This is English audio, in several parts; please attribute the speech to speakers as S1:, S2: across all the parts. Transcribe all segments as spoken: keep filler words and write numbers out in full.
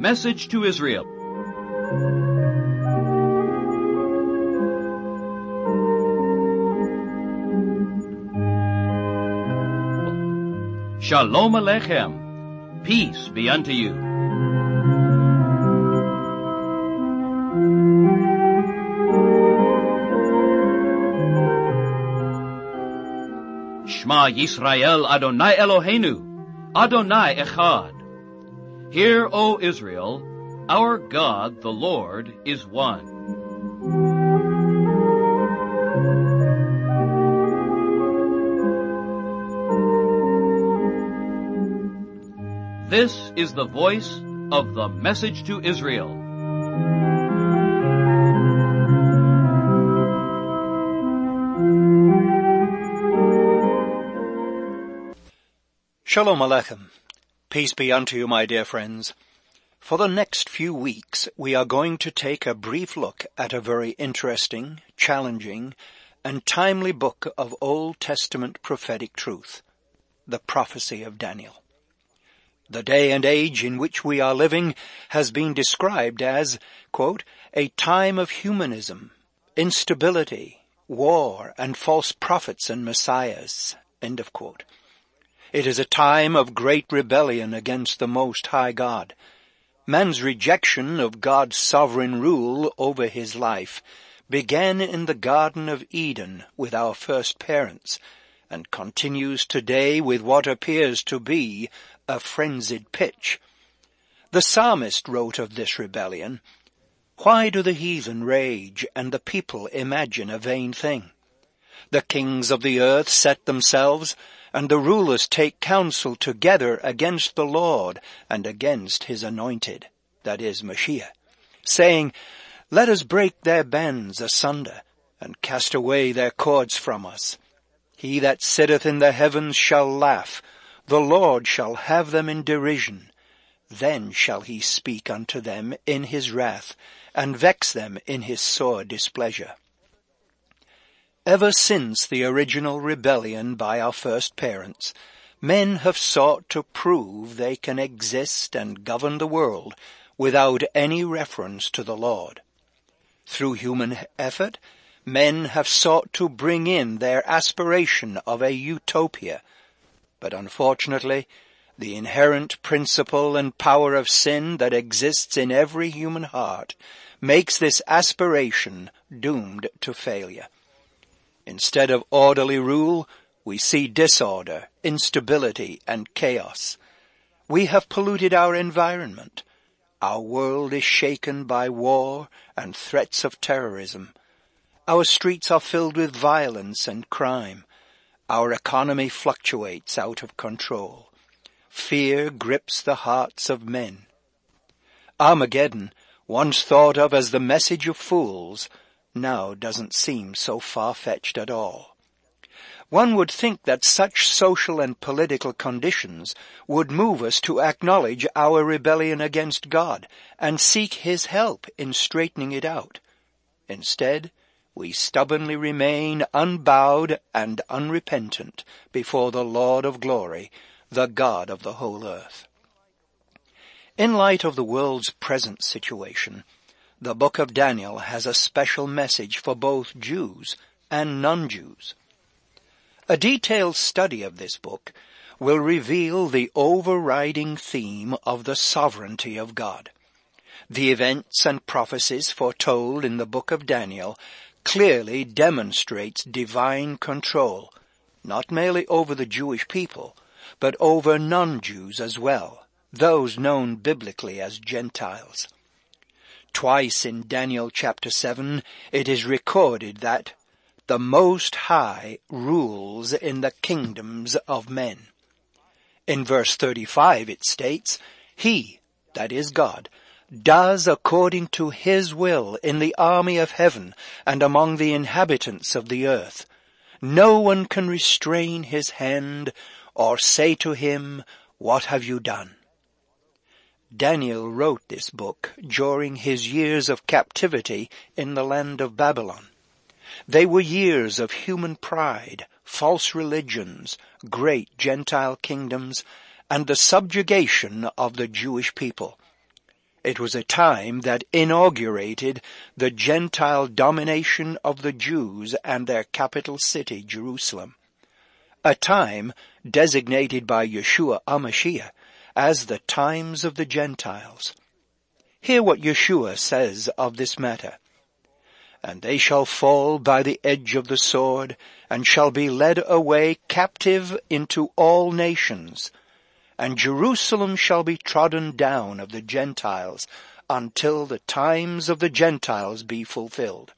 S1: message to Israel. Shalom Aleichem. Peace be unto you. Shema Yisrael Adonai Eloheinu, Adonai Echad. Hear, O Israel, our God, the Lord, is one. This is the voice of the message to Israel.
S2: Shalom Aleichem. Peace be unto you, my dear friends. For the next few weeks, we are going to take a brief look at a very interesting, challenging, and timely book of Old Testament prophetic truth, the prophecy of Daniel. The day and age in which we are living has been described as, quote, a time of humanism, instability, war, and false prophets and messiahs, end of quote. It is a time of great rebellion against the Most High God. Man's rejection of God's sovereign rule over his life began in the Garden of Eden with our first parents, and continues today with what appears to be a frenzied pitch. The psalmist wrote of this rebellion, "Why do the heathen rage, and the people imagine a vain thing? The kings of the earth set themselves, and the rulers take counsel together against the Lord and against his anointed," that is, Mashiach, saying, "Let us break their bands asunder, and cast away their cords from us. He that sitteth in the heavens shall laugh, the Lord shall have them in derision. Then shall he speak unto them in his wrath, and vex them in his sore displeasure." Ever since the original rebellion by our first parents, men have sought to prove they can exist and govern the world without any reference to the Lord. Through human effort, men have sought to bring in their aspiration of a utopia, but unfortunately, the inherent principle and power of sin that exists in every human heart makes this aspiration doomed to failure. Instead of orderly rule, we see disorder, instability, and chaos. We have polluted our environment. Our world is shaken by war and threats of terrorism. Our streets are filled with violence and crime. Our economy fluctuates out of control. Fear grips the hearts of men. Armageddon, once thought of as the message of fools, now doesn't seem so far-fetched at all. One would think that such social and political conditions would move us to acknowledge our rebellion against God and seek his help in straightening it out. Instead, we stubbornly remain unbowed and unrepentant before the Lord of glory, the God of the whole earth. In light of the world's present situation, the book of Daniel has a special message for both Jews and non-Jews. A detailed study of this book will reveal the overriding theme of the sovereignty of God. The events and prophecies foretold in the book of Daniel clearly demonstrates divine control, not merely over the Jewish people, but over non-Jews as well, those known biblically as Gentiles. Twice in Daniel chapter seven, it is recorded that the Most High rules in the kingdoms of men. In verse thirty-five it states, "He," that is God, "does according to his will in the army of heaven and among the inhabitants of the earth. No one can restrain his hand or say to him, 'What have you done?'" Daniel wrote this book during his years of captivity in the land of Babylon. They were years of human pride, false religions, great Gentile kingdoms, and the subjugation of the Jewish people. It was a time that inaugurated the Gentile domination of the Jews and their capital city, Jerusalem. A time designated by Yeshua HaMashiach as the times of the Gentiles. Hear what Yeshua says of this matter. And they shall fall by the edge of the sword, and shall be led away captive into all nations. And Jerusalem shall be trodden down of the Gentiles, until the times of the Gentiles be fulfilled.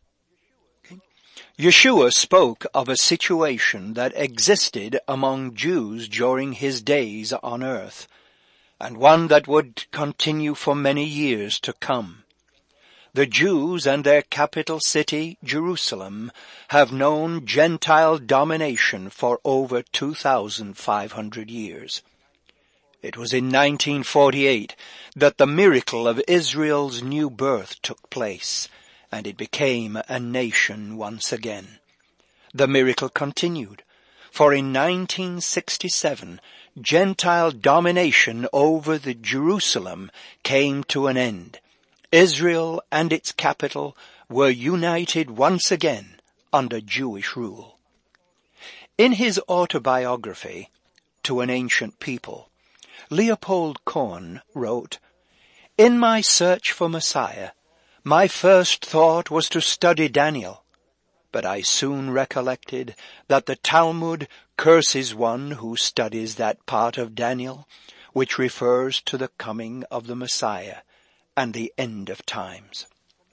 S2: Yeshua spoke of a situation that existed among Jews during his days on earth, and one that would continue for many years to come. The Jews and their capital city, Jerusalem, have known Gentile domination for over two thousand five hundred years. It was in nineteen forty-eight that the miracle of Israel's new birth took place, and it became a nation once again. The miracle continued, for in nineteen sixty-seven, Gentile domination over the Jerusalem came to an end. Israel and its capital were united once again under Jewish rule. In his autobiography, To an Ancient People, Leopold Korn wrote, "In my search for Messiah, my first thought was to study Daniel, but I soon recollected that the Talmud curses one who studies that part of Daniel which refers to the coming of the Messiah and the end of times."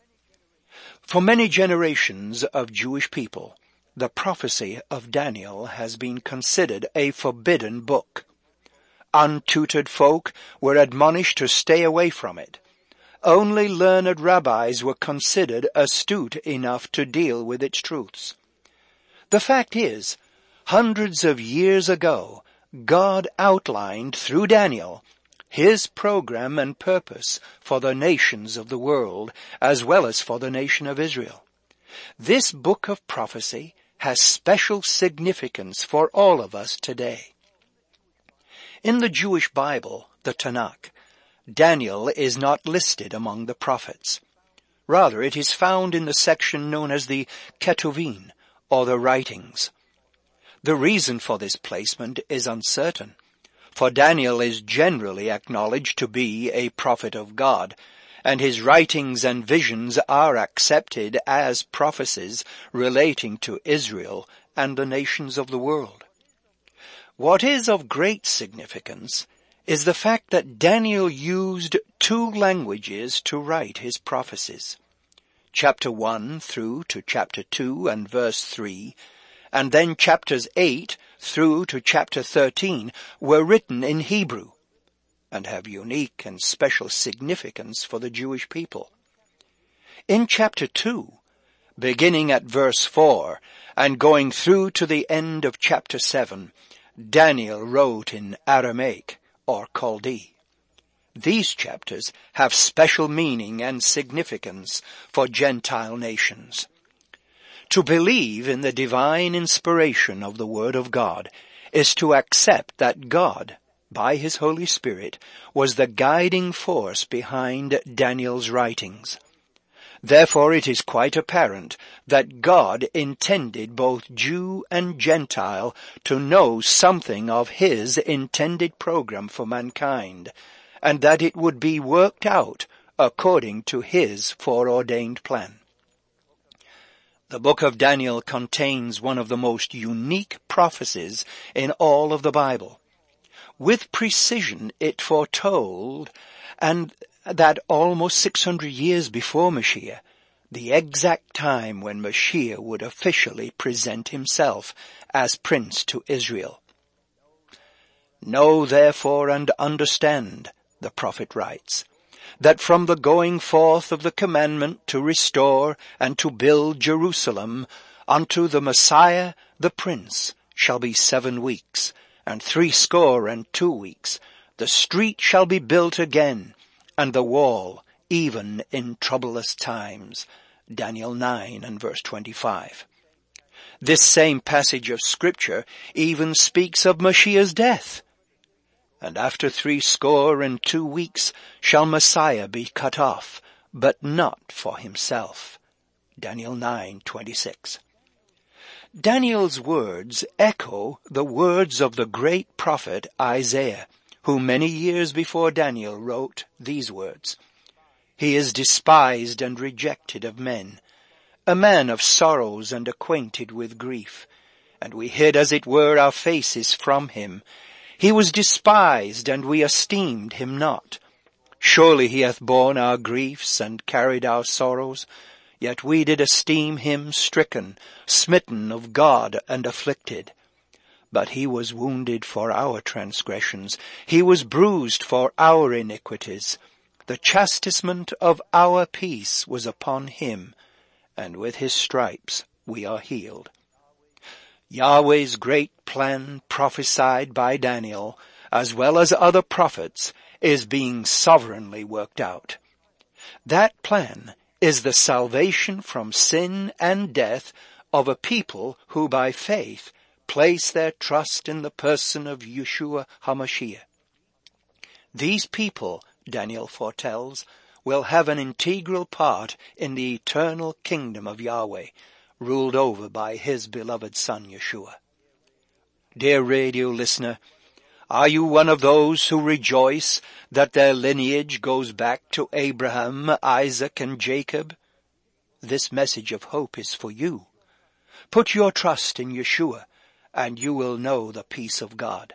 S2: For many generations of Jewish people, the prophecy of Daniel has been considered a forbidden book. Untutored folk were admonished to stay away from it. Only learned rabbis were considered astute enough to deal with its truths. The fact is, hundreds of years ago, God outlined through Daniel his program and purpose for the nations of the world, as well as for the nation of Israel. This book of prophecy has special significance for all of us today. In the Jewish Bible, the Tanakh, Daniel is not listed among the prophets. Rather, it is found in the section known as the Ketuvim, or the writings. The reason for this placement is uncertain, for Daniel is generally acknowledged to be a prophet of God, and his writings and visions are accepted as prophecies relating to Israel and the nations of the world. What is of great significance is the fact that Daniel used two languages to write his prophecies. Chapter one through to chapter two and verse three, and then chapters eight through to chapter thirteen were written in Hebrew, and have unique and special significance for the Jewish people. In chapter two, beginning at verse four and going through to the end of chapter seven, Daniel wrote in Aramaic, or Chaldee. These chapters have special meaning and significance for Gentile nations. To believe in the divine inspiration of the Word of God is to accept that God, by His Holy Spirit, was the guiding force behind Daniel's writings. Therefore it is quite apparent that God intended both Jew and Gentile to know something of His intended program for mankind, and that it would be worked out according to His foreordained plan. The book of Daniel contains one of the most unique prophecies in all of the Bible. With precision it foretold, and that almost six hundred years before Mashiach, the exact time when Mashiach would officially present himself as Prince to Israel. "Know therefore and understand," the prophet writes, "that from the going forth of the commandment to restore and to build Jerusalem unto the Messiah the Prince shall be seven weeks, and threescore and two weeks. The street shall be built again, and the wall, even in troublous times." Daniel nine and verse twenty-five. This same passage of Scripture even speaks of Mashiach's death. And after threescore and two weeks shall Messiah be cut off, but not for himself. Daniel nine twenty-six. Daniel's words echo the words of the great prophet Isaiah, who many years before Daniel wrote these words. He is despised and rejected of men, a man of sorrows and acquainted with grief, and we hid as it were our faces from him. He was despised, and we esteemed him not. Surely he hath borne our griefs and carried our sorrows, yet we did esteem him stricken, smitten of God, and afflicted. But he was wounded for our transgressions, he was bruised for our iniquities. The chastisement of our peace was upon him, and with his stripes we are healed. Yahweh's great plan prophesied by Daniel, as well as other prophets, is being sovereignly worked out. That plan is the salvation from sin and death of a people who by faith place their trust in the person of Yeshua HaMashiach. These people, Daniel foretells, will have an integral part in the eternal kingdom of Yahweh, ruled over by his beloved Son Yeshua. Dear radio listener, are you one of those who rejoice that their lineage goes back to Abraham, Isaac, and Jacob? This message of hope is for you. Put your trust in Yeshua, and you will know the peace of God.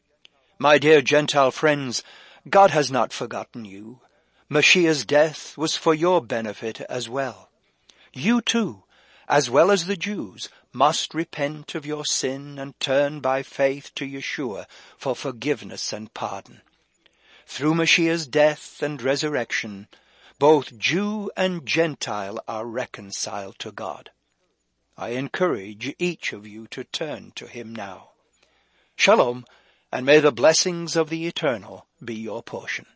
S2: My dear Gentile friends, God has not forgotten you. Mashiach's death was for your benefit as well. You too, as well as the Jews, must repent of your sin and turn by faith to Yeshua for forgiveness and pardon. Through Mashiach's death and resurrection, both Jew and Gentile are reconciled to God. I encourage each of you to turn to him now. Shalom, and may the blessings of the Eternal be your portion.